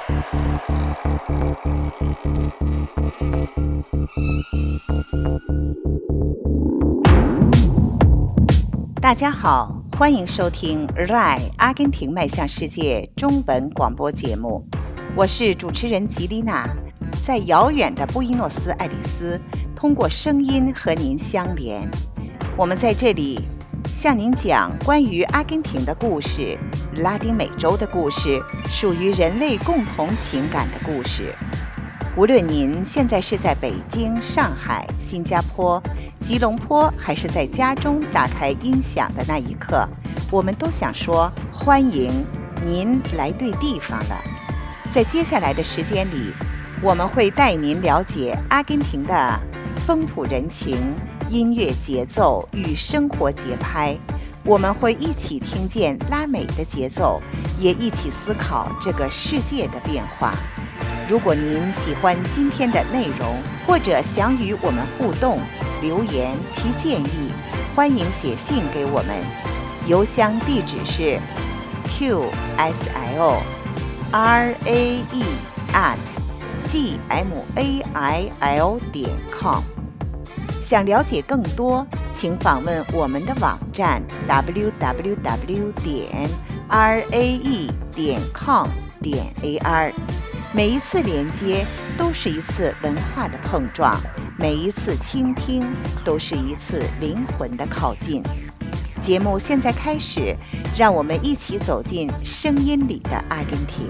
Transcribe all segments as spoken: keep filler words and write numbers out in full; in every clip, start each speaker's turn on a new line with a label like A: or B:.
A: 大家好，欢迎收听 R A I 阿根廷迈向世界中文广播节目，我是主持人吉丽娜，在遥远的布宜诺斯艾利斯，通过声音和您相连。我们在这里向您讲关于阿根廷的故事，拉丁美洲的故事，属于人类共同情感的故事。无论您现在是在北京、上海、新加坡、吉隆坡，还是在家中打开音响的那一刻，我们都想说欢迎您来对地方了。在接下来的时间里，我们会带您了解阿根廷的风土人情、音乐节奏与生活节拍，我们会一起听见拉美的节奏，也一起思考这个世界的变化。如果您喜欢今天的内容，或者想与我们互动、留言、提建议，欢迎写信给我们。邮箱地址是 q s l r a e at g m a i l 点 com。想了解更多，请访问我们的网站 w w w 点 r a e 点 com 点 a r。每一次连接都是一次文化的碰撞，每一次倾听都是一次灵魂的靠近。节目现在开始，让我们一起走进声音里的阿根廷。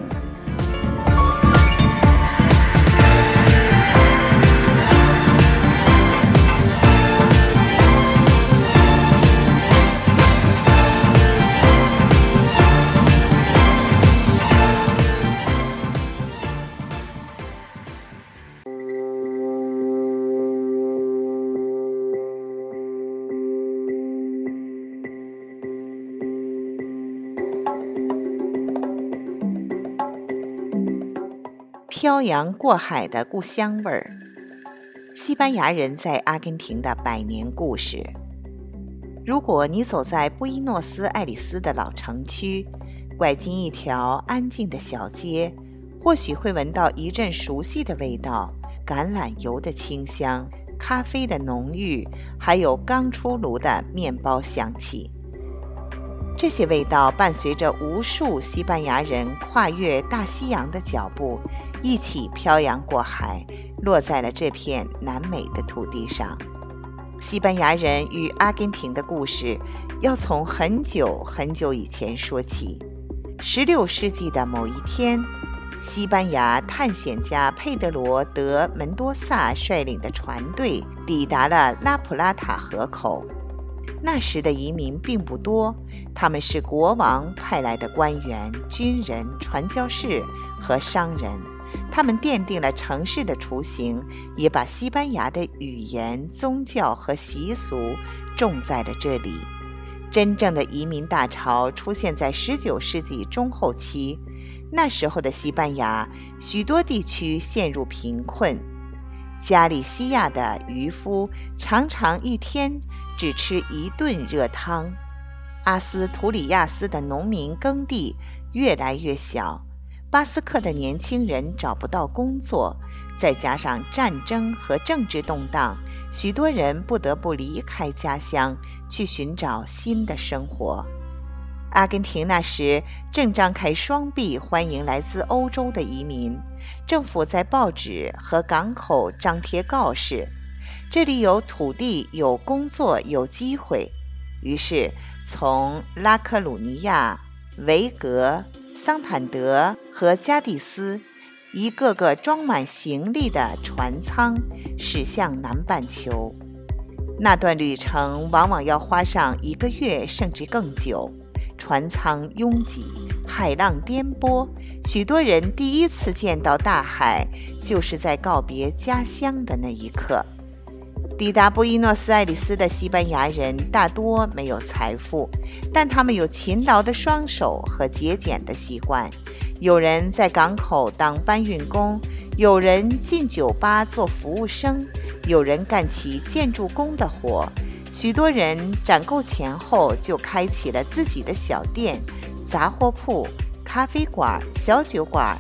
A: 漂洋过海的故乡味儿，西班牙人在阿根廷的百年故事。如果你走在布宜诺斯艾利斯的老城区，拐进一条安静的小街，或许会闻到一阵熟悉的味道，橄榄油的清香，咖啡的浓郁，还有刚出炉的面包香气。这些味道伴随着无数西班牙人跨越大西洋的脚步，一起漂洋过海，落在了这片南美的土地上。西班牙人与阿根廷的故事要从很久很久以前说起。十六世纪的某一天，西班牙探险家佩德罗·德·门多萨率领的船队抵达了拉普拉塔河口。那时的移民并不多，他们是国王派来的官员、军人、传教士和商人。他们奠定了城市的雏形，也把西班牙的语言、宗教和习俗种在了这里。真正的移民大潮出现在十九世纪中后期，那时候的西班牙许多地区陷入贫困。加利西亚的渔夫常常一天只吃一顿热汤，阿斯图里亚斯的农民耕地越来越小，巴斯克的年轻人找不到工作，再加上战争和政治动荡，许多人不得不离开家乡，去寻找新的生活。阿根廷那时正张开双臂欢迎来自欧洲的移民，政府在报纸和港口张贴告示，这里有土地，有工作，有机会。于是从拉科鲁尼亚、维格、桑坦德和加的斯，一个个装满行李的船舱驶向南半球。那段旅程往往要花上一个月甚至更久，船舱拥挤，海浪颠簸，许多人第一次见到大海，就是在告别家乡的那一刻。抵达布宜诺斯艾利斯的西班牙人大多没有财富，但他们有勤劳的双手和节俭的习惯。有人在港口当搬运工，有人进酒吧做服务生，有人干起建筑工的活。许多人攒够钱后就开启了自己的小店、杂货铺、咖啡馆、小酒馆，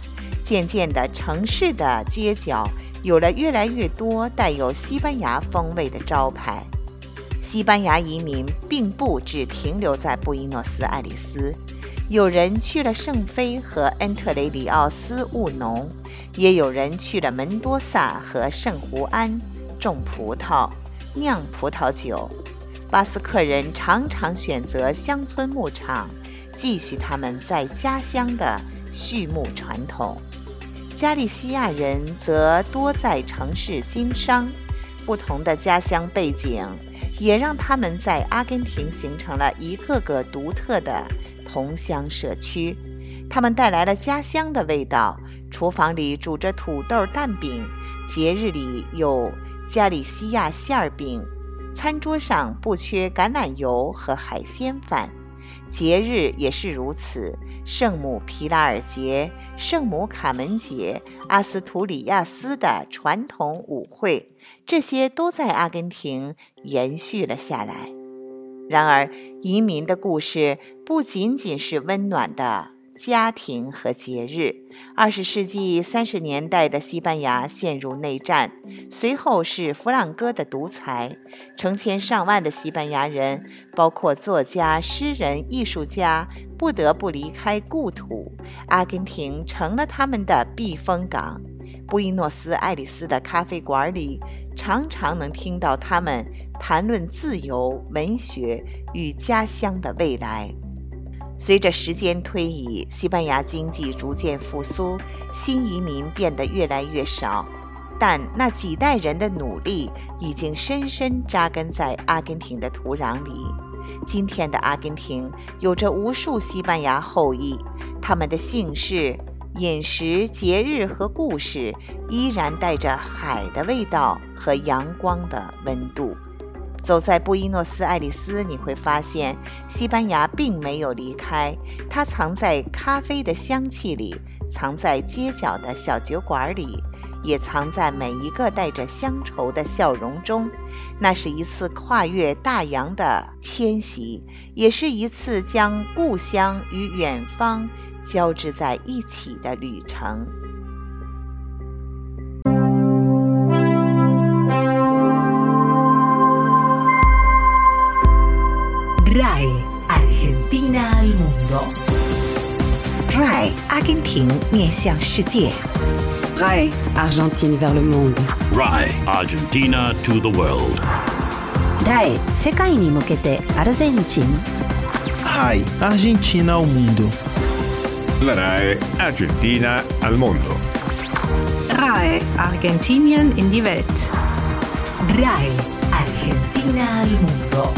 A: 渐渐的，城市的街角有了越来越多带有西班牙风味的招牌。西班牙移民并不只停留在布宜诺斯艾利斯，有人去了圣菲和恩特雷里奥斯务农，也有人去了门多萨和圣胡安种葡萄、酿葡萄酒。巴斯克人常常选择乡村牧场，继续他们在家乡的畜牧传统。加利西亚人则多在城市经商，不同的家乡背景也让他们在阿根廷形成了一个个独特的同乡社区。他们带来了家乡的味道，厨房里煮着土豆蛋饼，节日里有加利西亚馅饼，餐桌上不缺橄榄油和海鲜饭。节日也是如此，圣母皮拉尔节、圣母卡门节、阿斯图里亚斯的传统舞会，这些都在阿根廷延续了下来。然而，移民的故事不仅仅是温暖的家庭和节日。二十世纪三十年代的西班牙陷入内战，随后是弗朗哥的独裁，成千上万的西班牙人，包括作家、诗人、艺术家，不得不离开故土。阿根廷成了他们的避风港。布宜诺斯艾利斯的咖啡馆里，常常能听到他们谈论自由、文学与家乡的未来。随着时间推移，西班牙经济逐渐复苏，新移民变得越来越少，但那几代人的努力已经深深扎根在阿根廷的土壤里。今天的阿根廷有着无数西班牙后裔，他们的姓氏、饮食、节日和故事依然带着海的味道和阳光的温度。走在布宜诺斯艾利斯，你会发现西班牙并没有离开，它藏在咖啡的香气里，藏在街角的小酒馆里，也藏在每一个带着乡愁的笑容中。那是一次跨越大洋的迁徙，也是一次将故乡与远方交织在一起的旅程。
B: R A I Argentina al mundo.
A: R A I 阿根廷面向世界。
C: R A I Argentine vers le monde.
D: R A I Argentina to the world.
B: R A I 世界に向けてアルゼンチン。
E: R A I Argentina ao mundo.
F: La R A I Argentina al mundo.
G: R A I Argentinien in die Welt.
B: R A I Argentina al mundo.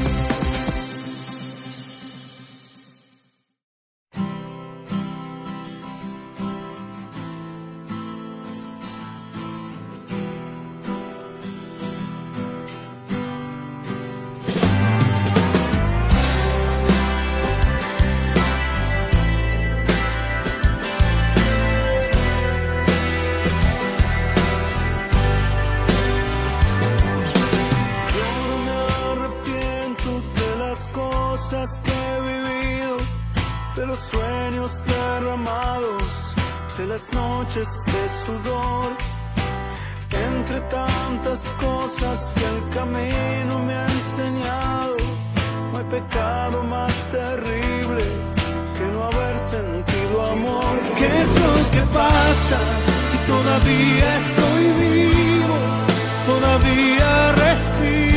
H: Que he vivido, de los sueños derramados, de las noches de sudor, entre tantas cosas que el camino me ha enseñado. No hay pecado más terrible que no haber sentido amor. ¿Qué es lo que pasa si todavía estoy vivo, todavía respiro?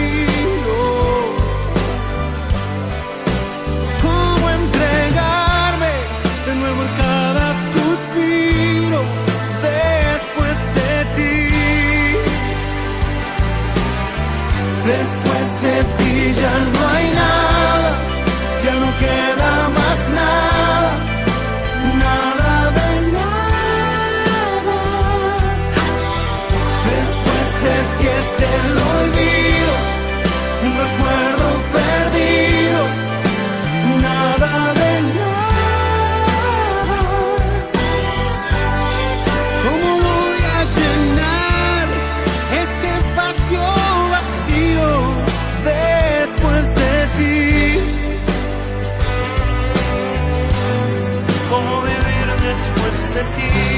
H: Después de ti ya no hay nada, ya no queda más nada, nada de nada. Después de ti es el olvido, un recuerdo perdido, nada de nada. ¿Cómo voy a llenar este espacio vacío después de ti? ¿Cómo vivir después de ti?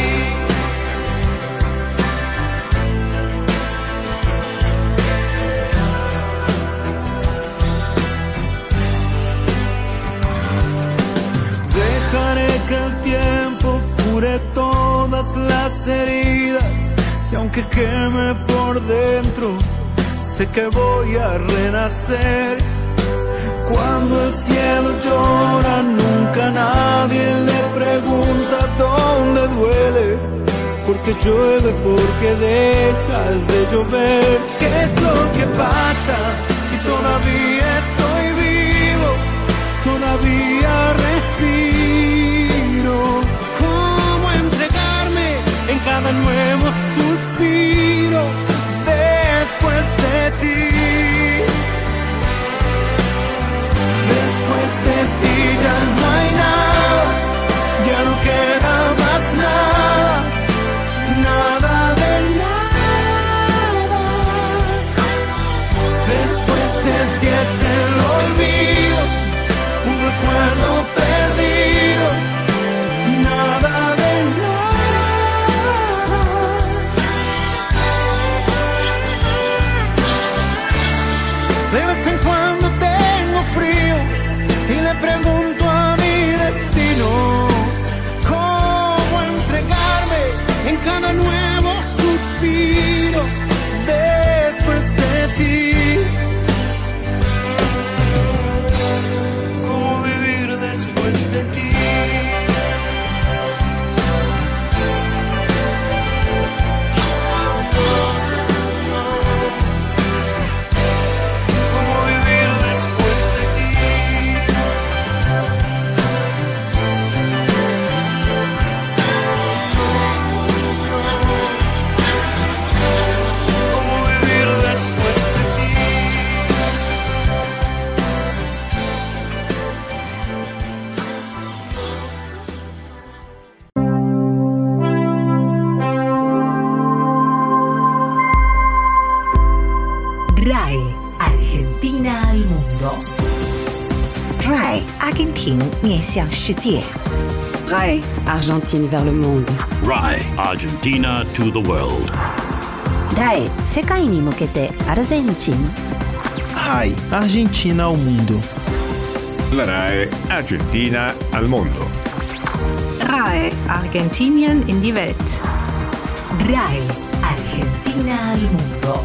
H: que el tiempo cure todas las heridas, y aunque queme por dentro, sé que voy a renacer. Cuando el cielo llora, nunca nadie le pregunta dónde duele, porque llueve, porque deja de llover. ¿Qué es lo que pasa si todavía estoy vivo? Todavía respiro. ¿Cómo entregarme en cada nuevo suspiro después de ti? Después de ti ya no hay nada, ya no queda más nada, nada de nada. Después de ti es el olvido, un recuerdo perdido, nada de nada. De vez en cuando tengo frío y le pregunto a mi destino cómo entregarme en cada nuevo suspiro después de ti. Cómo vivir después de ti. Cómo vivir después de ti. Cómo vivir después de ti.
B: R A E Argentina al mundo.
A: R A E 阿根廷面向世界。
C: R A E Argentine vers le monde.
D: R A E Argentina to the world.
I: R A E 世界に向けてアルゼンチン。
E: R A E Argentina ao mundo.
F: La R A E Argentina al mundo.
G: R A E Argentinien in die Welt.
B: R A E Argentina al mundo.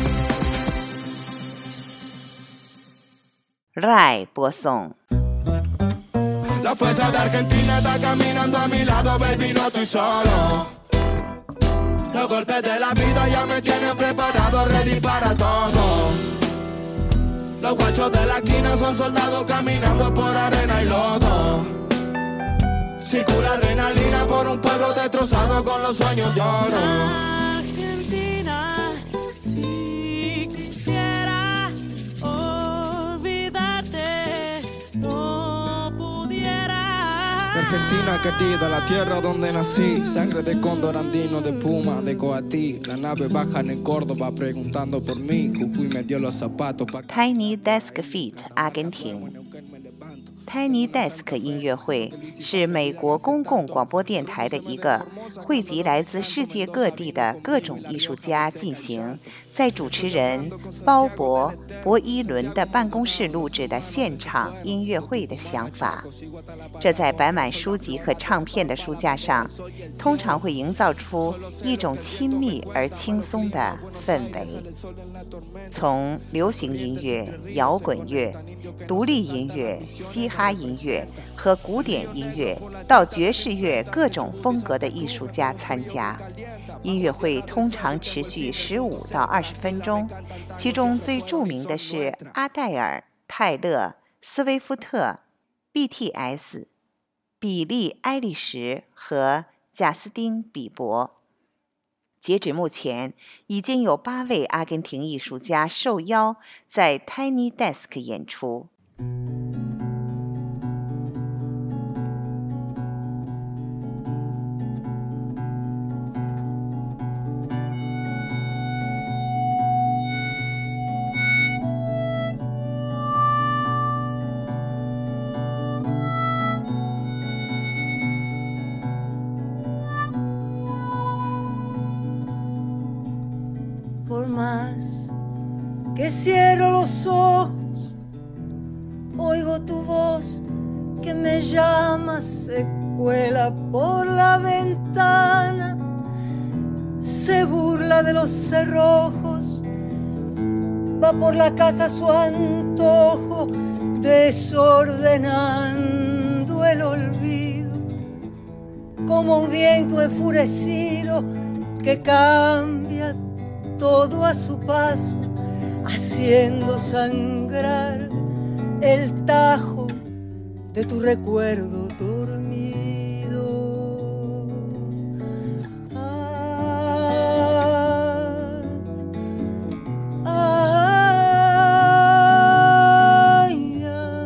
A: R A E 播送。
J: La fuerza de Argentina está caminando a mi lado, baby, no estoy solo. Los golpes de la vida ya me tienen preparado, ready para todo. Los guachos de la esquina son soldados caminando por arena y lodo. Circula adrenalina por un pueblo destrozado con los sueños de oro.
H: Argentina, si quisiera olvidarte, no pudiera.
K: Argentina querida, la tierra donde nací, sangre de cóndor andino, de puma, de coatí. La nave baja en Córdoba preguntando por mí, Jujuy me dio los zapatos pa'
A: Tiny Desk Feet 阿根廷。 Tiny Desk 音乐会是美国公共广播电台的一个汇集来自世界各地的各种艺术家进行在主持人鲍勃·博伊伦的办公室录制的现场音乐会的想法。这在摆满书籍和唱片的书架上，通常会营造出一种亲密而轻松的氛围。从流行音乐、摇滚乐、独立音乐、嘻哈音乐和古典音乐到爵士乐各种风格的艺术家参加。音乐会通常持续十五到二十分钟，其中最著名的是阿黛尔、泰勒、斯威夫特、B T S、比利·埃利什和贾斯汀·比伯。截止目前，已经有八位阿根廷艺术家受邀在 Tiny Desk 演出。
L: Por más que cierro los ojos, oigo tu voz que me llama, sé cuela por la ventana, se burla de los cerrojos, va por la casa a su antojo, desordenando el olvido, como un viento enfurecido que cambia todo a su paso, haciendo sangrar el tajo de tu recuerdo dormido. Ah, ay,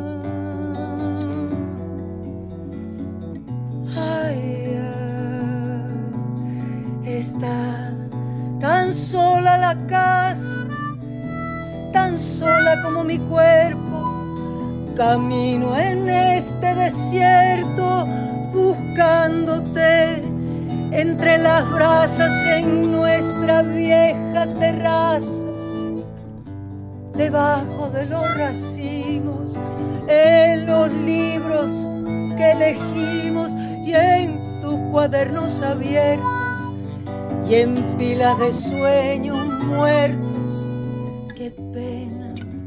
L: ay, ay, está tan sola la casa, tan sola como mi cuerpo. Camino en este desierto buscándote entre las brasas en nuestra vieja terraza, debajo de los racimos, en los libros que elegimos y en tus cuadernos abiertos y en pilas de sueños muertos. Qué pena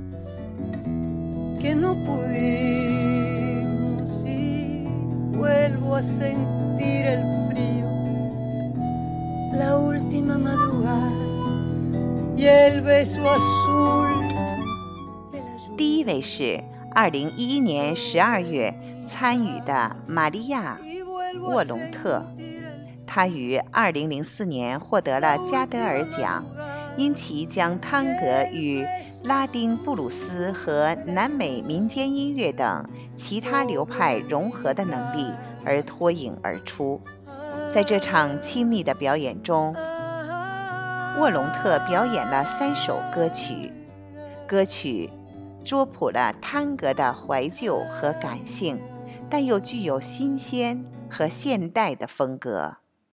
L: que no pudimos y vuelvo a sentir el frío, la última madrugada y el beso azul。
A: 第一位是二零一一年十二月参与的玛利亚·沃隆特，她于二零零四年获得了加德尔奖，因其将探戈与拉丁布鲁斯和南美民间音乐等其他流派融合的能力而脱颖而出。在这场亲密的表演中，沃隆特表演了三首歌曲，歌曲捉捕了探戈的怀旧和感性，但又具有新鲜和现代的风格。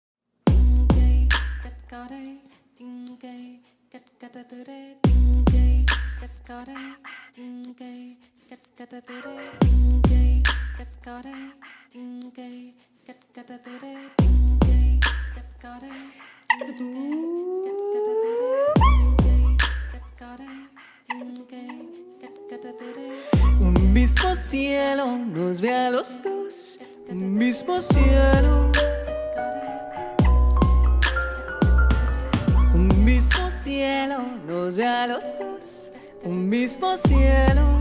M: Un mismo cielo nos ve a los dos, un mismo cielo. Un mismo cielo nos ve a los dos, un mismo cielo.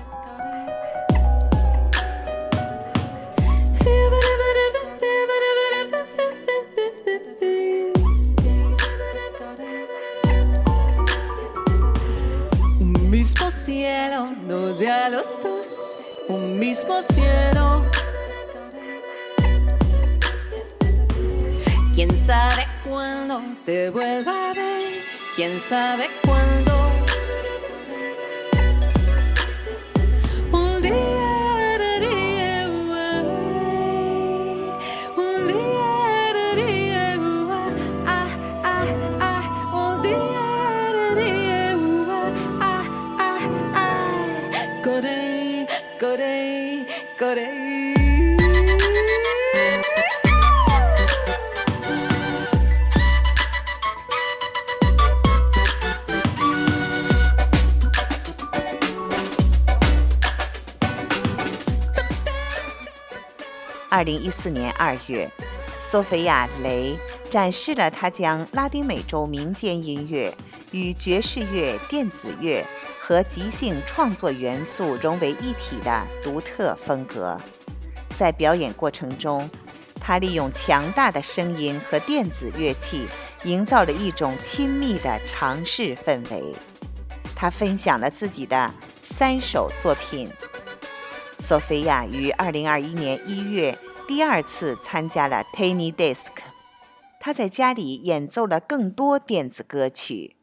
M: Un mismo cielo nos ve a los dos, un mismo cielo. ¿Quién sabe cuándo te vuelva a ver? ¿Quién sabe cuándo? Un día, un día, ah, ah, ah, un día, ah, ah, ah, corre, corre, corre.
A: 二零一四年二月，索菲亚·雷展示了她将拉丁美洲民间音乐与爵士乐、电子乐和即兴创作元素融为一体的独特风格。在表演过程中，她利用强大的声音和电子乐器，营造了一种亲密的尝试氛围。她分享了自己的三首作品。索菲亚于二零二一年一月第二次参加了 Tiny Desk， 她在家里演奏了更多电子歌曲。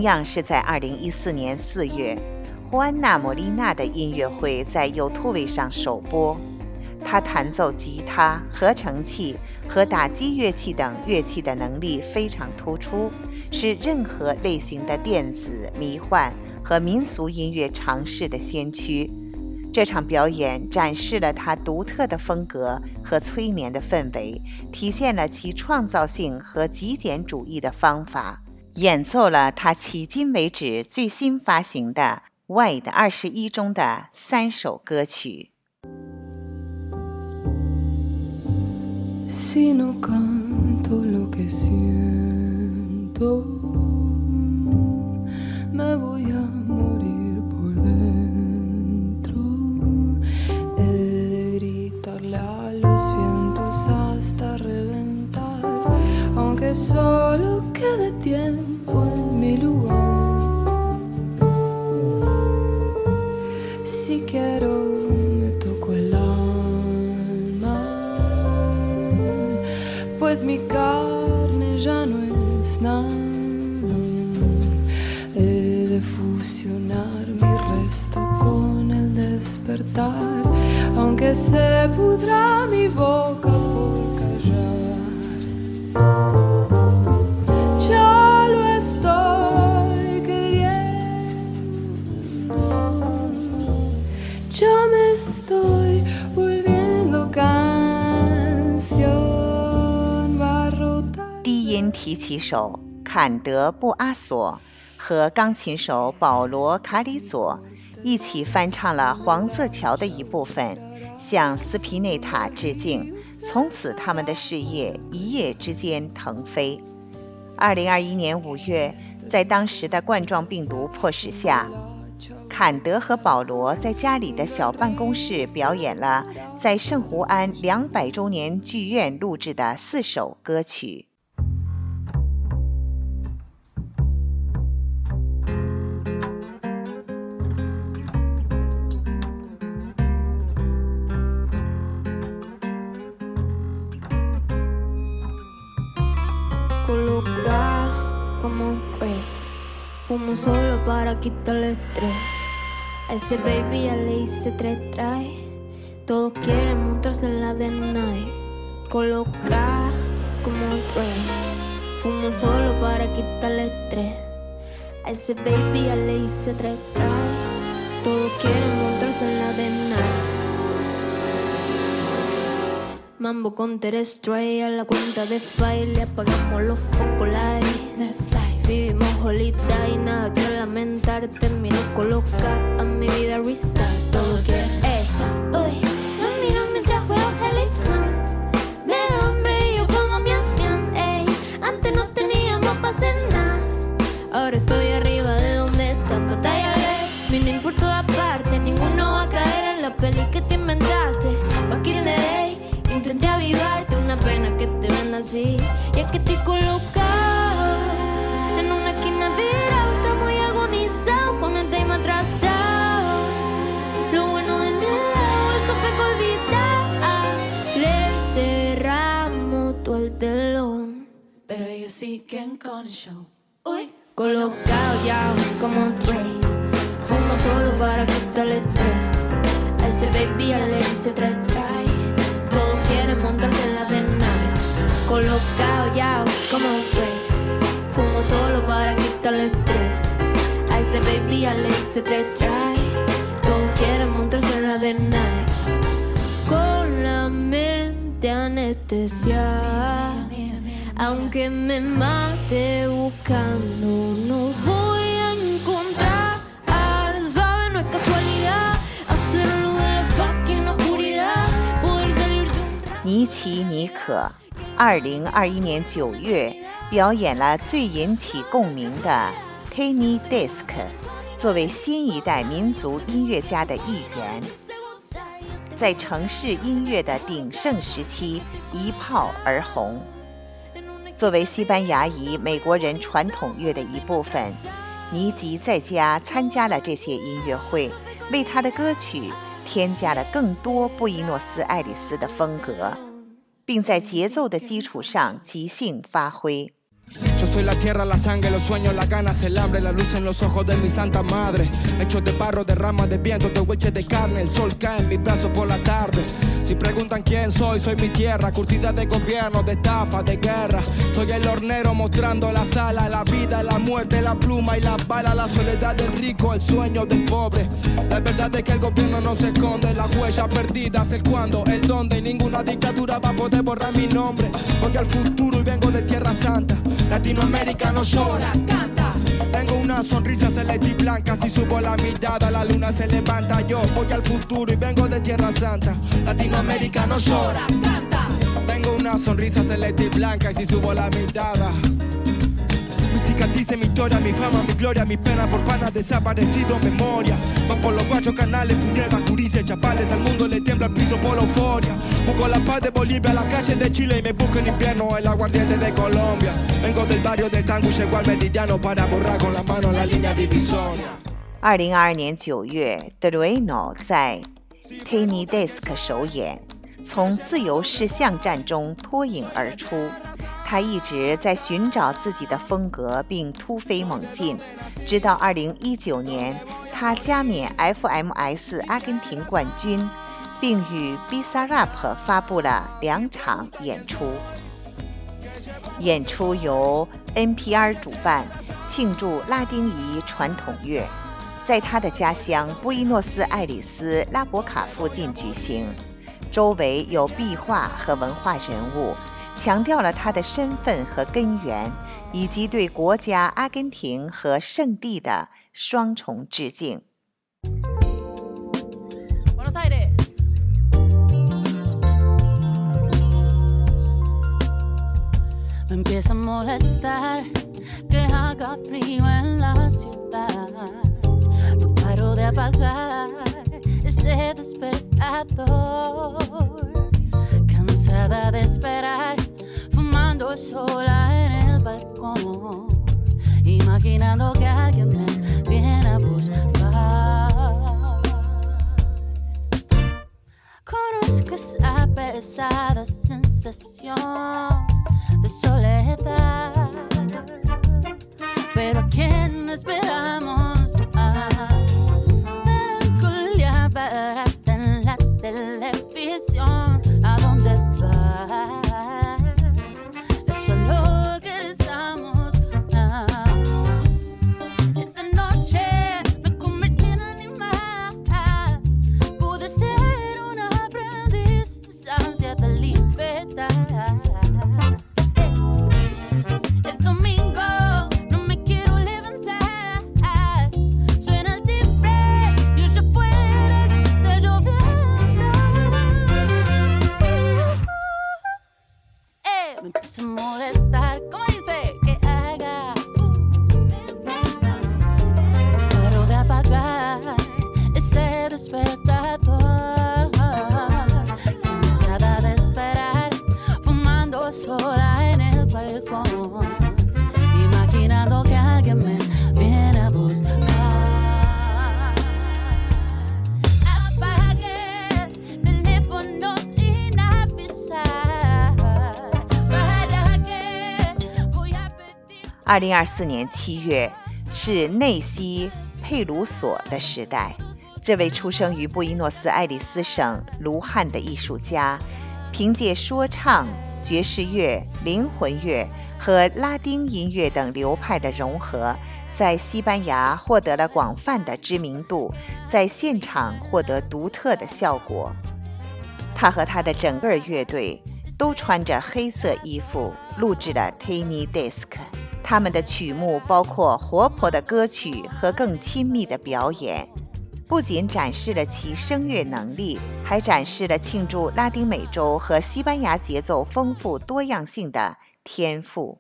A: 样是在二零一四年四月，胡安娜·莫莉娜的音乐会在 YouTube 上首播。她弹奏吉他、合成器和打击乐器等乐器的能力非常突出，是任何类型的电子、迷幻和民俗音乐尝试的先驱。这场表演展示了她独特的风格和催眠的氛围，体现了其创造性和极简主义的方法，演奏了她迄今为止最新发行的 Wide 二十一中的三首歌曲。
M: Si no canto lo que siento, me voy a morir por dentro. He de gritarle a los vientos hasta reventar, aunque solo quede tiempo en mi lugar. Si quiero me toco el pues mi carne ya no es nada. He de fusionar mi resto con el despertar, aunque se pudra mi boca por callar. Ya lo estoy queriendo, ya me estoy volviendo canción。
A: 低音提琴手坎德·布阿索和钢琴手保罗·卡里佐一起翻唱了黄色桥的一部分，向斯皮内塔致敬，从此他们的事业一夜之间腾飞。二零二一年五月，在当时的冠状病毒迫使下，坎德和保罗在家里的小办公室表演了在圣胡安两百周年剧院录制的四首歌曲。
N: Coloca como un rey, fumo solo para quitarle estrés. A ese baby ya le hice tres try, todos quieren montarse en la de nadie. Coloca como un rey, fumo solo para quitarle estrés. A ese baby ya le hice tres try, todos quieren montarse en la de nadie. Mambo con Terestray a la cuenta de file, apagamos los focos, la business life. Vivimos holiday, nada que lamentar, termino coloca a mi vida restart. Todo quiere, ey, uy, no miro mientras juego Helly Hunt. Me da hambre y yo como miam miam, ey. Antes no teníamos pa' cenar, ahora estoy arriba de donde están. Batallale, vine por todas partes, ninguno va a caer en la peli que te inventaste. Back in the day, intenté avivarte, una pena que te ven así. Y es que estoy colocado en una esquina virada, está muy agonizado con el tema atrasado. Lo bueno de mi lado, eso fue que olvidar. Le cerramos todo el telón, pero ellos siguen con el show. Uy, colocado ya como un rey, fumo solo para quitarle estrés. A ese baby ya le hice tres try, todos quieren montarse en la de nave. Colocado ya como un rey, fumo solo para quitarle estrés. A ese baby ya le hice tres try, todos quieren montarse en la de nave. Con la mente anestesiada, aunque me mate buscando, no voy a encontrar. ¿Sabes? No es casualidad hacerlo de la fucking oscuridad.
A: 尼奇·尼可二零二一年九月表演了最引起共鸣的 Tiny Desk， 作为新一代民族音乐家的一员，在城市音乐的鼎盛时期一炮而红。作为西班牙裔美国人传统乐的一部分，尼吉在家参加了这些音乐会，为他的歌曲添加了更多布宜诺斯艾利斯的风格，并在节奏的基础上即兴发挥。
K: Yo soy la tierra, la sangre, los sueños, las ganas, el hambre, la luz en los ojos de mi santa madre. Hechos de barro, de ramas, de viento, de hueches de carne. El sol cae en mis brazos por la tarde. Si preguntan quién soy, soy mi tierra, curtida de gobierno, de estafa, de guerra. Soy el hornero mostrando la sala, la vida, la muerte, la pluma y la bala. La soledad del rico, el sueño del pobre. La verdad es que el gobierno no se esconde, las huellas perdidas, el cuándo, el dónde. Y ninguna dictadura va a poder borrar mi nombre. Voy al futuro y vengo de Tierra Santa. Latinoamérica no llora, canta. Tengo una sonrisa celeste y blanca. Si subo la mirada, la luna se levanta. Yo voy al futuro y vengo de Tierra Santa. Latinoamérica no llora, canta. Tengo una sonrisa celeste y blanca. Y si subo la mirada, mi cicatriz, mi historia, mi fama, mi gloria, mi pena por panas desaparecido, memoria. Va por los cuatro canales, Puneba, Curice, Chapales. Al mundo le tiembla el piso por la euforia. Busco la paz de Bolivia, la calle de Chile. Y me busco en invierno el aguardiente de Colombia. Vengo del barrio del tango y llego al meridiano para borrar con la mano la línea divisoria.
A: 二零二二年九月 Dueno 在 Tiny Desk 首演，从自由式巷战中脱颖而出。他一直在寻找自己的风格并突飞猛进，直到二零一九年他加冕 F M S 阿根廷冠军，并与 Bizarrap 发布了两场演出。演出由 N P R 主办，庆祝拉丁裔传统乐，在他的家乡布宜诺斯艾利斯拉博卡附近举行，周围有壁画和文化人物，强调了他的身份和根源，以及对国家阿根廷和圣地的双重致敬。
O: Buenos Aires. Me empieza a molestar que haga frío en la ciudad. No paro de apagar ese despertador. Cansada de esperar, fumando sola en el balcón, imaginando que alguien me viene a buscar. Conozco esa pesada sensación de soledad, pero ¿a quién esperamos? Ah, melancolía barata en la televisión. ¿A dónde vas? Eso es lo que estamos. Ah, esa noche me convertí en animal. Pude ser un aprendiz de ansia de libertad.
A: 二零二四年七月是内西佩鲁索的时代。这位出生于布宜诺斯艾利斯省卢汉的艺术家，凭借说唱、爵士乐、灵魂乐和拉丁音乐等流派的融合，在西班牙获得了广泛的知名度，在现场获得独特的效果。他和他的整个乐队都穿着黑色衣服录制了 Tiny Desk， 他们的曲目包括活泼的歌曲和更亲密的表演，不仅展示了其声乐能力，还展示了庆祝拉丁美洲和西班牙节奏丰富多样性的天赋。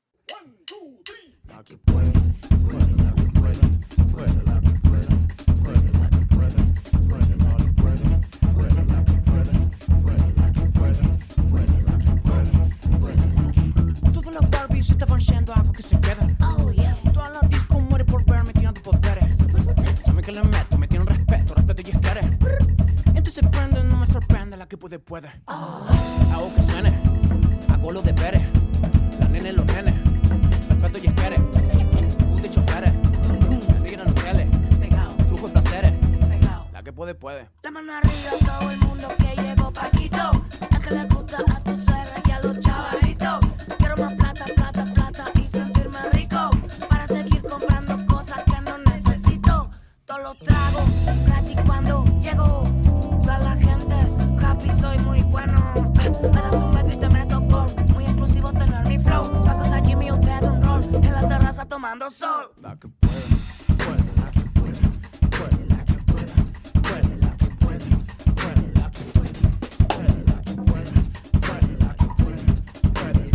P: Estaban yendo a algo que se queda. Oh, yeah. Toda la disco muere por verme tirando poderes. Saben que le meto, me tienen respeto, respeto y es querer. Entonces prende, no me sorprende, la que puede, puede. Oh. Hago que suene, hago los deberes. La nene, los nenes, respeto y esquere, puta y choferes, negra en hoteles, lujo y placeres, la que puede, puede.
Q: La mano arriba a todo el mundo que llegó Paquito, la que le gusta a tu suegra y a los chavalitos. Quiero más plata, plata, plata y sentirme rico, para seguir comprando cosas que no necesito. Todos los tragos gratis cuando llego, toda la gente happy, soy muy bueno. Me das un metro y te meto gol, muy exclusivo tener mi flow. La cosa Jimmy, usted un roll, en la terraza tomando sol.
P: La que puede, puede, la que puede, puede, la que puede, puede, la que puede, puede, la que puede, puede, la que puede, puede, la que puede,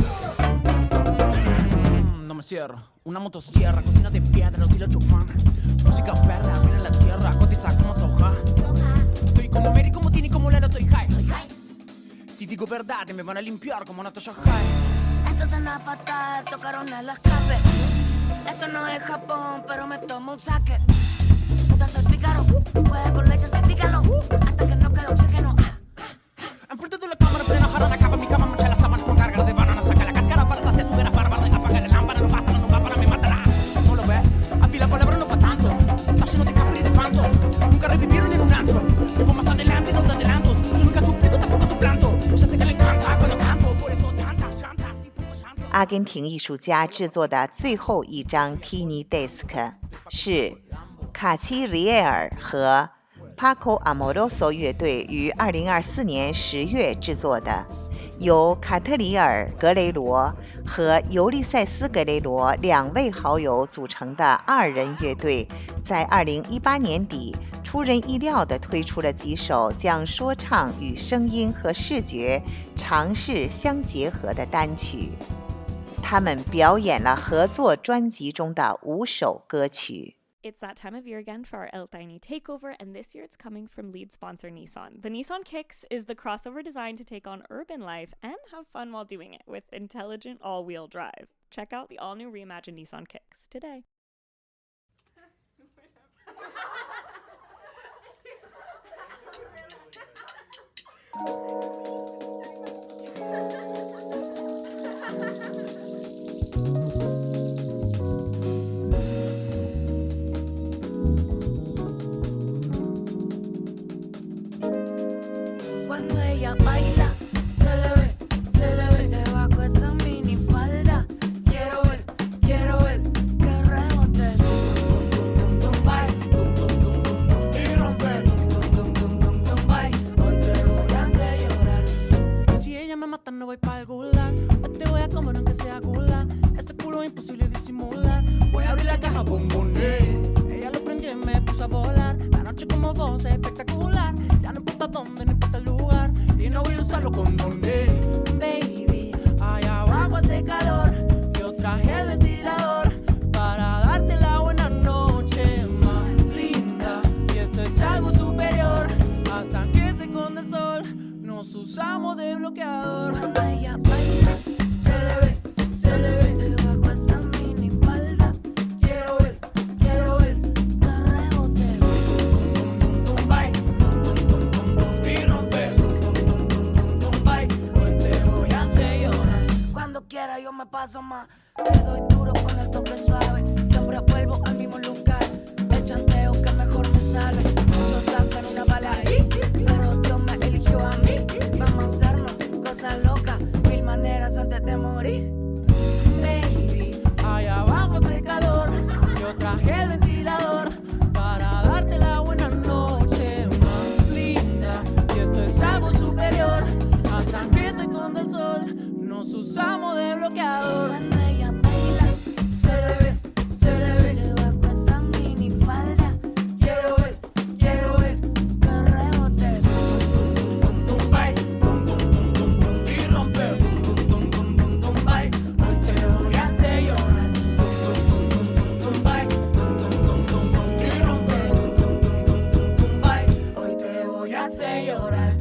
P: puede. Mm, no me cierro, una motosierra, cocina de piedra, estilo chufán. Música perra, mira en la tierra, cotiza como soja. Estoy como Mary, como Tini, como Lelo, estoy high. Si digo verdad, me van a limpiar como Natasha High.
Q: Esto suena fatal, tocaron el escape. Esto no es Japón, pero me tomo un saque. Puta, soy pícaro, puede con leche, salpícalo, hasta que no quede oxígeno.
P: Enfrente de la cámara, plena jarana, acaba mi cama, mancha la sábana con carga de banana. Saca la cáscara para saciar su vera bárbara, apaga la lámpara, no basta, no va para me matará. No lo ves, aquí la palabra no pa' tanto. Está lleno de capri y de fanto, nunca revivieron en un antro. Vivo más adelante, no te adelantos. Yo nunca suplico, tampoco suplanto. Ya sé que le encanta cuando canto, por eso tantas chantas y poco chanto.
A: 阿根廷艺术家制作的最后一张 Tiny Disc 是卡奇里埃尔和 Paco Amoroso 乐队于二零二四年十月制作的，由卡特里尔·格雷罗和尤利塞斯·格雷罗两位好友组成的二人乐队，在二零一八年底出人意料地推出了几首将说唱与声音和视觉尝试相结合的单曲。他们表演了合作专辑中的五首歌曲。
R: It's that time of year again for our El Tiny Takeover, and this year it's coming from lead sponsor Nissan. The Nissan Kicks is the crossover designed to take on urban life and have fun while doing it with intelligent all-wheel drive. Check out the all-new reimagined Nissan Kicks today.
Q: Cuando ella baila, se le ve, se le ve debajo esa minifalda. Quiero ver, quiero ver que rebote. Dum, dum, dum, dum, bye. Dum, dum, dum, dum, dum, y rompe. Dum, dum, dum, dum, dum, bye. Hoy te voy a hacer llorar.
P: Si ella me mata no voy para algún lado. Hoy te voy a comer aunque sea gula. Ese culo es imposible disimular. Voy a abrir la caja, bum, bum, eh. Ella lo prendió y me puso a volar. La noche como vos es espectacular. Ya no importa dónde, no importa el lugar. Y no voy a usarlo con donde. Baby, allá abajo hace calor. Yo traje el ventilador para darte la buena noche más linda. Y esto es algo superior. Hasta que se esconde el sol, nos usamos de bloqueador.
Q: Cuando ella baila, se le ve, se le ve debajo esa minifalda. Quiero ver, quiero ver que rebote. Dum, dum, dum, dum, bye. Dum, dum, dum, dum, dum, y rompe. Dum, dum, dum, dum, dum, dum, bye. Hoy te voy a hacer llorar. Cuando quiera yo me paso más. Te doy duro con el toque suave. Siempre vuelvo al mismo lugar. El chanteo que mejor me sale. Muchos gastan una bala ahí, pero Dios me eligió a mí. Vamos a hacernos cosas locas, mil maneras antes de morir. Baby,
P: allá abajo hace calor. Yo traje el ventilador para darte la buena noche más linda. Y esto es algo superior. Hasta que se esconde el sol, nos usamos de bloqueador.
Q: Cuando ella baila, se le ve, se le ve debajo esa minifalda. Quiero ver, quiero ver que rebote. Dum, dum, dum, dum, bye. Dum, dum, dum, dum, dum, y rompe. Dum, dum, dum, dum, dum, bye. Hoy te voy a hacer llorar. Dum, dum, dum, dum, dum, bye. Dum, dum, dum, dum, dum, y rompe. Dum, dum, dum, dum, dum, dum, bye. Hoy te voy a hacer llorar.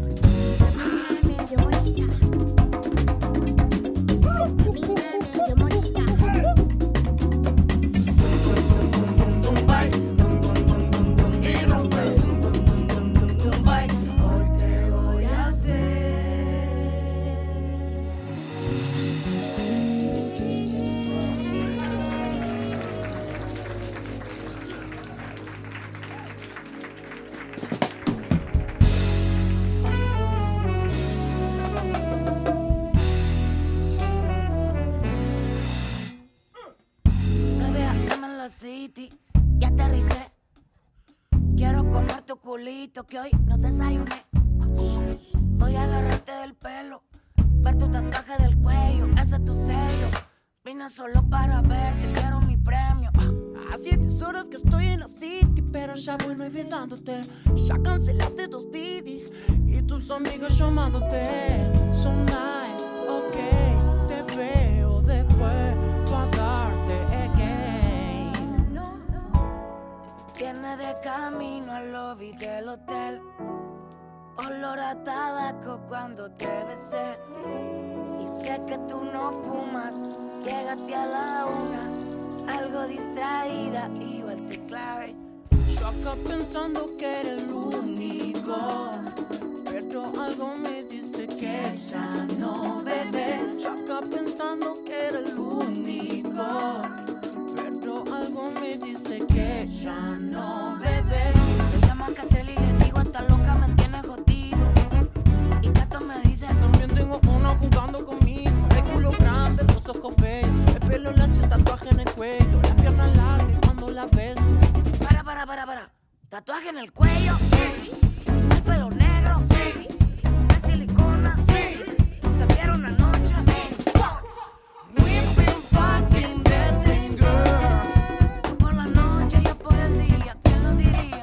Q: invito que hoy no desayuné. Voy a agarrarte del pelo, ver tu tatuaje del cuello, ese es tu sello. Vine solo para verte, quiero mi premio.
P: Hace diez horas que estoy en la city, pero ya voy no olvidándote. Ya cancelaste dos Didi y tus amigos llamándote. So nice, ok, te veo después pa' darte again.
Q: Viene de camino al lobby del hotel, olor a tabaco cuando te besé. Y sé que tú no fumas, llegaste a la una, algo distraída, igual te clave.
P: Yo acá pensando que era el único, pero algo me dice que ya no, bebé. Yo acá pensando que era el único, pero algo me dice que ya no, bebé.
Q: Le llamo a Catrell y le digo, esta loca me tiene jodido. Y Cato me dice,
P: también tengo una jugando conmigo. El culo grande, los ojos feos, el pelo lacio, el tatuaje en el cuello, las piernas largas cuando la beso.
Q: Para, para, para, para. ¿Tatuaje en el cuello?
P: Sí.
Q: ¿El pelo negro?
P: Sí.
Q: ¿De silicona?
P: Sí.
Q: ¿Se vieron anoche?
P: Sí. We've been fucking dancing, girl.
Q: Tú por la noche, yo por el día, ¿quién lo diría?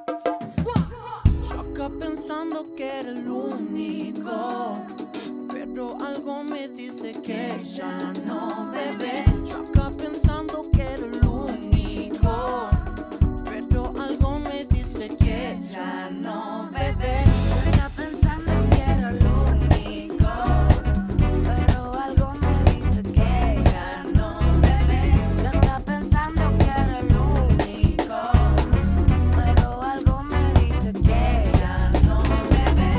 P: Yo acá pensando que era el único, pero algo me dice que ya no, bebé. Yo acá pensando que era el único, pero algo me dice que ya no, bebé.
Q: Está pensando que era lo único, pero algo me dice que ya no, bebé. Yo está pensando que era lo único, pero algo me dice que ya no, bebé.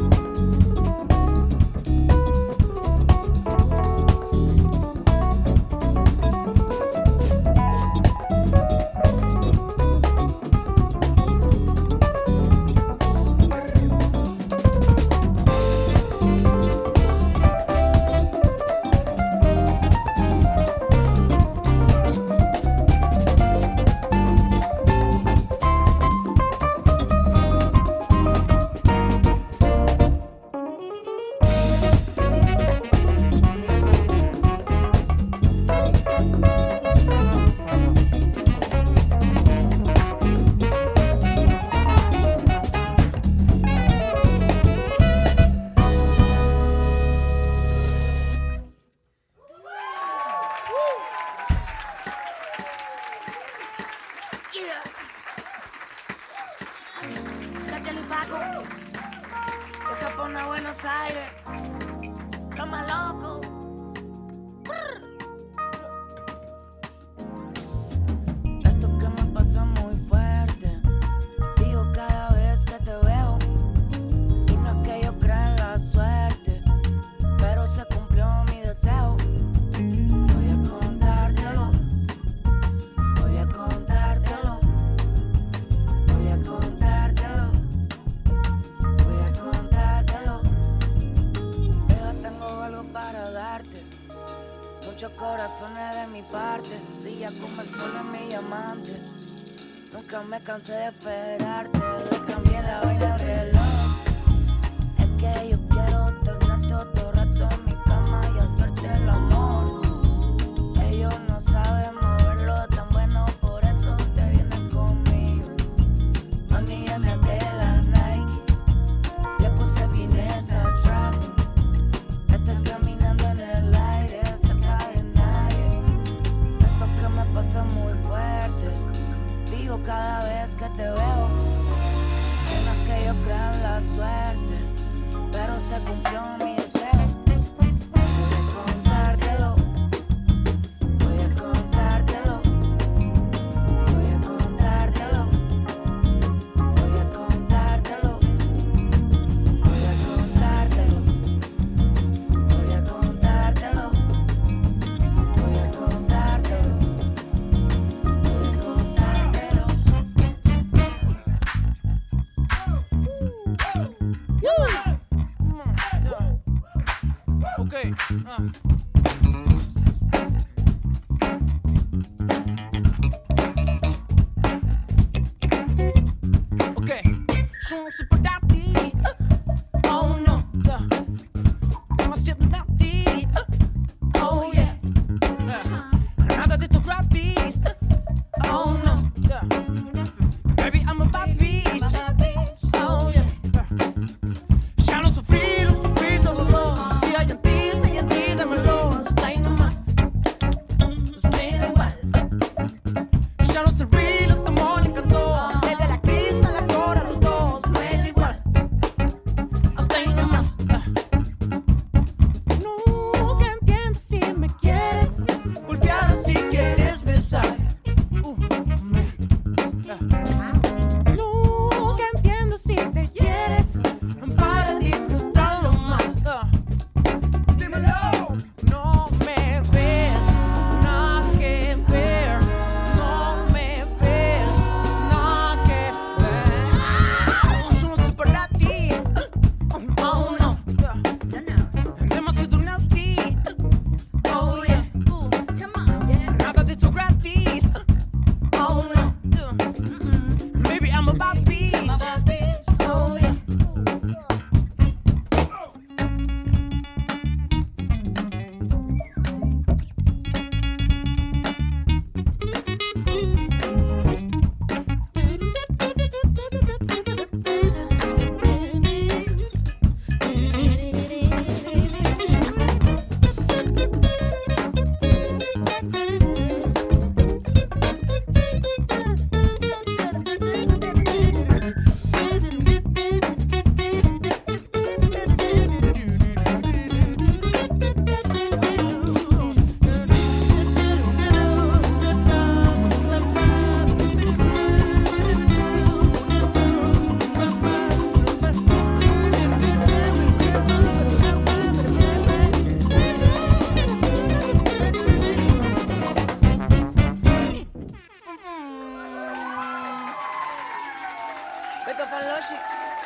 Q: Catrell y Paco, de Japón a Buenos Aires, lo más loco. Esto que me pasa muy fuerte, digo cada vez que te veo. Y no es que yo crea en la suerte, pero se cumplió mi deseo. Voy a contártelo, voy a contártelo, voy a contártelo, voy a contártelo. Yo tengo algo para darte, muchos corazones de mi parte, brilla como el sol en mi diamante. Nunca me cansé de esperarte, le cambié la vaina al reloj. Es que yo quiero tenerte otro rato en mi cama y hacerte el amor. Ellos no saben moverlo tan bueno, por eso te vienen conmigo. Mami, ya me até la Nike, le puse fineza al trapping. Estoy caminando en el aire, cerca de nadie. Esto que me pasa muy fuerte, digo cada vez que te veo. Que no es que yo crea en la suerte, pero se cumplió mi deseo. Voy a contártelo, voy a contártelo, voy a contártelo, voy a contártelo, voy a contártelo, voy a contártelo, voy a contártelo, voy a contártelo.
P: Okay. Uh. Okay. siendo una ti. Oh yeah, nada de estos gratis. Oh no, baby I'm a bad bitch. Oh yeah, ya no sufrí, lo sufrí todo lo. Si hay en ti, si hay en ti, dámelo. Hasta ahí nomás, estoy igual. Ya no serví, lo tomó, le encantó. Desde la actriz a la actora, los dos, me da igual. Hasta ahí nomás. Nunca entiendo si me quieres golpear o si quieres besar. Uh, me. Nunca entiendo si te quieres para disfrutarlo más. Uh. Dímelo. No me ves, nada que ver. No me ves, nada que ver. Yo no soy para ti. Oh no, demasiado nasty. Oh yeah, nada de esto gratis. Oh no, baby I'm a bad bitch. Oh yeah. Beto Fanloshi.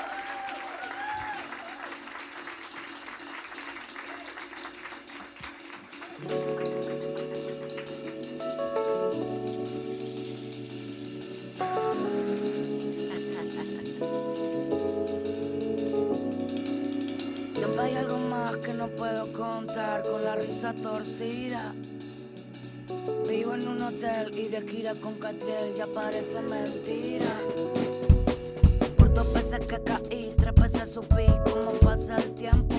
Q: Siempre hay algo más que no puedo contar con la risa torcida. Vivo en un hotel y de gira con Catriel ya parece mentira. Por dos veces que caí, tres veces subí, cómo pasa el tiempo.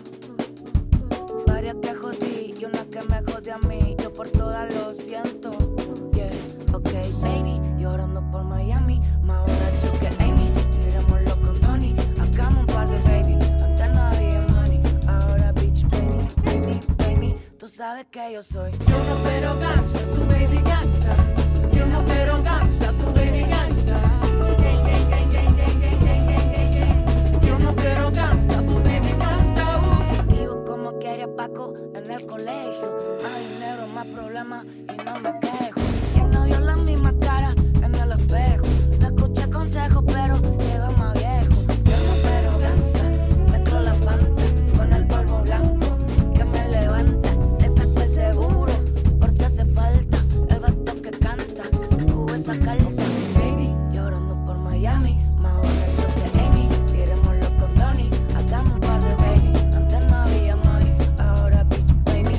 Q: Varias que jodí y una que me jode a mí, yo por todas lo siento. Yeah, ok baby, llorando por Miami, más borracho que Amy. Tirémoslo con Donnie, hagamos un par de baby, antes no había money, ahora bitch baby, baby, baby. Tú sabes que yo soy
P: Yo no pero gangsta, tu baby gangsta. Yo no pero gangsta, tu baby gangsta. Gang, gang, gang, gang, gang, gang, gang, gang, gang, gang. Yo no pero gangsta, tu baby gangsta. Uh.
Q: Vivo como quería Paco en el colegio. Más dinero, más problemas y no me quejo. ¿Quién no vio la misma cara en el espejo? No escuché consejos, pero llego más viejo. Yo no pero gangsta, mezclo la fanta con el polvo blanco que me levanta. Le saco el seguro por si hace falta. El vato que canta, jugo esa carta. Baby, llorando por Miami, más borracho que Amy. Tirémoslo con Donnie, hagamos un par de baby. Antes no había money, ahora bitch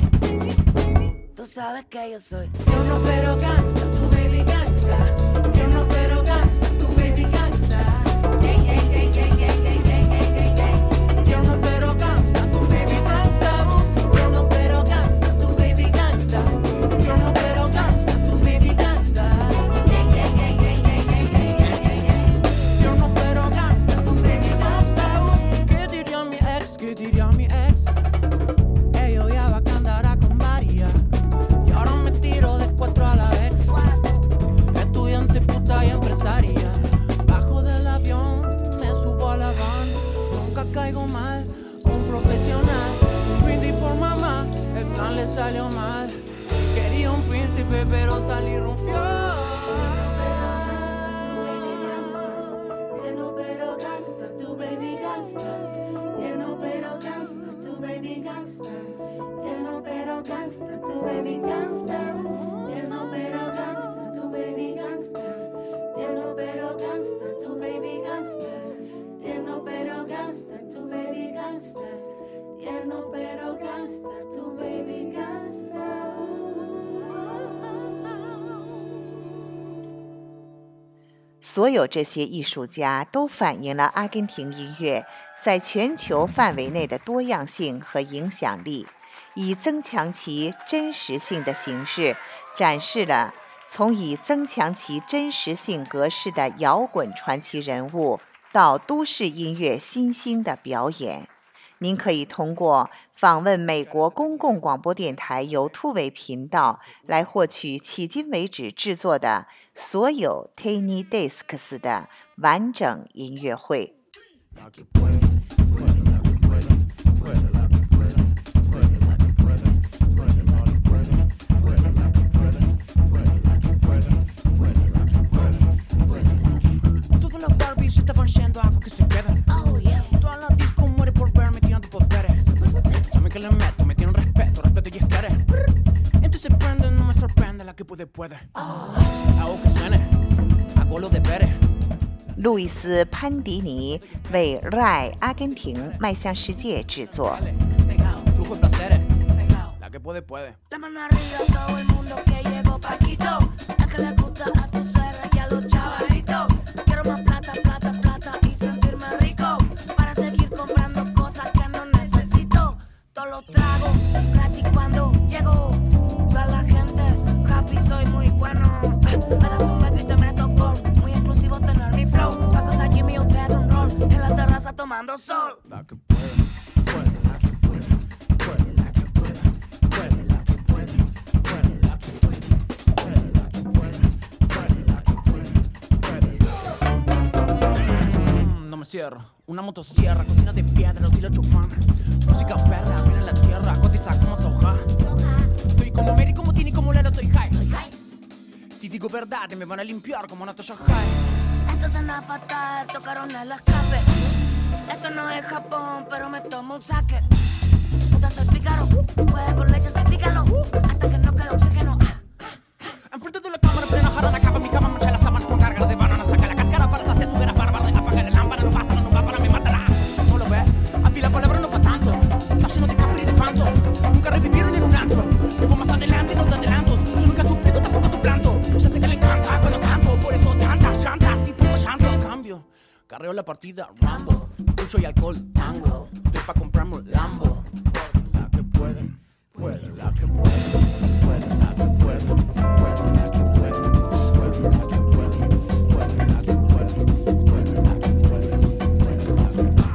Q: baby. Tú sabes que yo soy
P: Yo no pero gangsta, tu baby gangsta. Yo no pero gangsta, tu baby gangsta. Gang, gang, gang, gang, gang, gang, gang, gang, gang, gang. Yo no pero gangsta, tu baby gangsta. Uh. Yo no pero gangsta, tu baby gangsta. Yo no pero gangsta, tu baby gangsta. Gang, gang, gang, gang, gang, gang, gang, gang, gang, gang. Yo no pero gangsta, tu baby gangsta. Uh. ¿Qué diría mi ex? ¿Qué diría mi ex? Ella odiaba que andara con María y ahora me tiro de cuatro a la ex. Estudiante, puta y empresaria. Bajo del avión, me subo a la van. Nunca caigo mal, un profesional. Un brindis por mamá, el plan le salió mal. Quería un príncipe, pero salí rufián.
Q: Tiene pero gangsta, tu baby gangsta. Tiene pero gangsta, tu baby gangsta. Tiene pero gangsta, tu baby gangsta. Tiene pero gangsta, tu baby gangsta. Tiene pero gangsta, tu baby gangsta. Tiene pero gangsta, tu baby gangsta. Tiene pero
A: 所有这些艺术家都反映了阿根廷音乐在全球范围内的多样性和影响力，以增强其真实性的形式展示了从以增强其真实性格式的摇滚传奇人物到都市音乐新兴的表演。您可以通过访问美国公共广播电台由突围频道来获取迄今为止制作的所有 Tiny Discs 的完整音乐会。路易斯·潘迪尼为 R A I 阿根廷迈向世界制作。
P: Una motosierra, cocina de piedra, estilo chufán. Música perra, viene en la tierra, cotiza como soja. Estoy como Mary, como Tini, como Lelo, estoy high. Si digo verdad, me van a limpiar como Natasha High.
Q: Esto suena fatal, tocaron el escape. Esto no es Japón, pero me tomo un saque. Puta, se explicaron, puede con leche, se explícalo. Hasta que no quede oxígeno.
P: Enfrente de la cámara, plena jarana, acaba mi cama, mancha la sábana con carga de banana. Saca la cáscara para saciar su vera bárbara. Apaga la lámpara, no basta, no va para me matará. No lo ves, a ti la palabra no va tanto. Está lleno de capri y de fanto. Nunca revivieron en un antro. Como más adelante, no te adelantos. Yo nunca suplico, tampoco suplanto. Ya sé que le encanta cuando canto. Por eso tantas chantas y poco llanto. En cambio, carreo la partida, Rambo. Pucho y alcohol, tango. Estoy pa' comprarme un Lambo. La que puede, puede, la que puede. Puede, la que puede, puede, la que puede. Puede, la que puede, puede, la que puede. Puede, la que puede, puede, la que puede.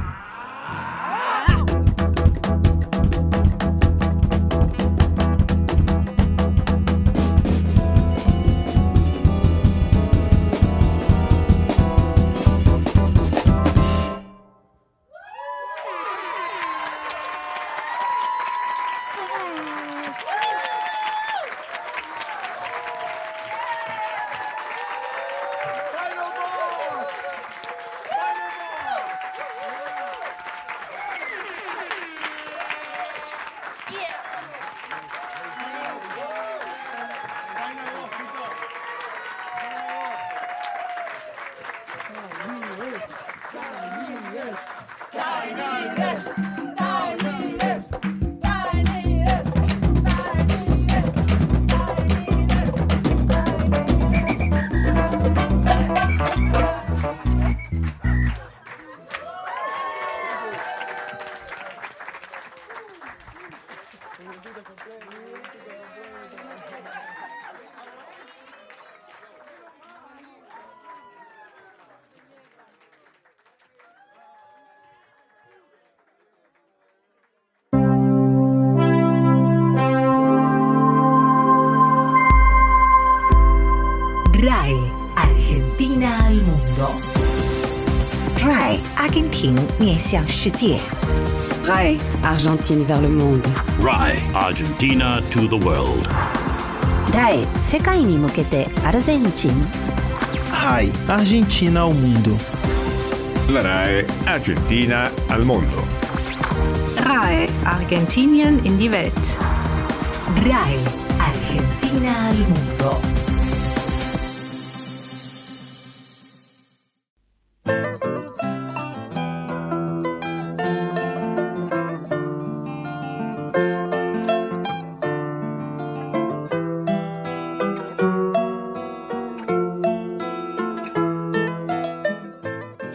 B: R A I Argentina al mundo.
A: R A I 阿根廷面向世界。
C: R A I Argentine vers le monde.
D: R A I Argentina to the world.
I: R A I 世界に向けてアルゼンチン。
E: R A I Argentina ao mundo.
F: La R A I Argentina al mondo.
G: R A I Argentinien in die Welt.
B: R A I Argentina al mundo.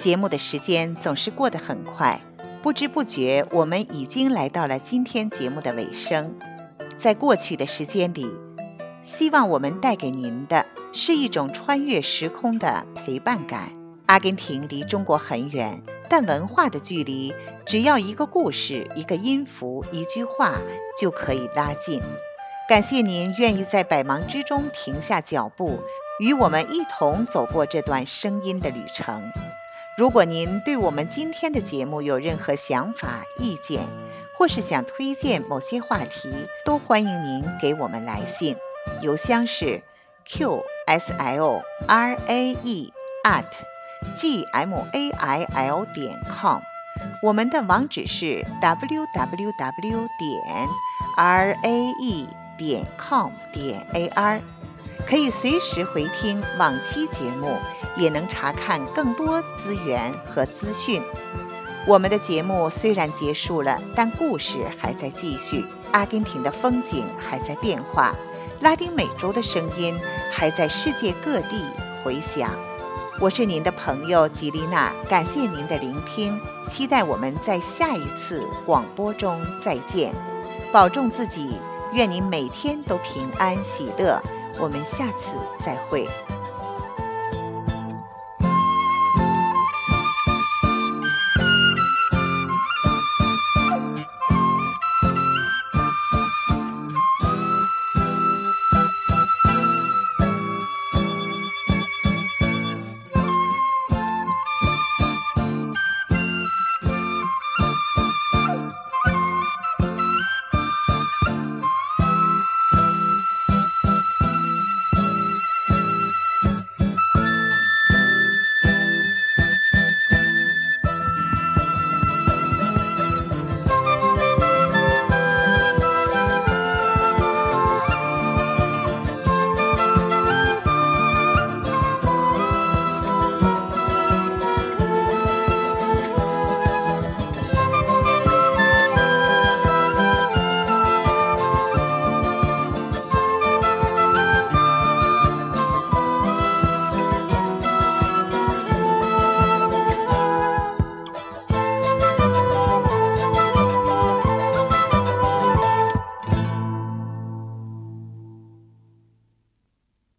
A: 节目的时间总是过得很快，不知不觉我们已经来到了今天节目的尾声。在过去的时间里，希望我们带给您的是一种穿越时空的陪伴感。阿根廷离中国很远，但文化的距离只要一个故事、一个音符、一句话就可以拉近。感谢您愿意在百忙之中停下脚步，与我们一同走过这段声音的旅程。如果您对我们今天的节目有任何想法、意见，或是想推荐某些话题，都欢迎您给我们来信。邮箱是 q s l r a e at g m a i l 点 com， 我们的网址是 w w w 点 r a e 点 com 点 a r， 可以随时回听往期节目，也能查看更多资源和资讯。我们的节目虽然结束了，但故事还在继续，阿根廷的风景还在变化，拉丁美洲的声音还在世界各地回响。我是您的朋友吉丽娜，感谢您的聆听，期待我们在下一次广播中再见。保重自己，愿您每天都平安喜乐，我们下次再会。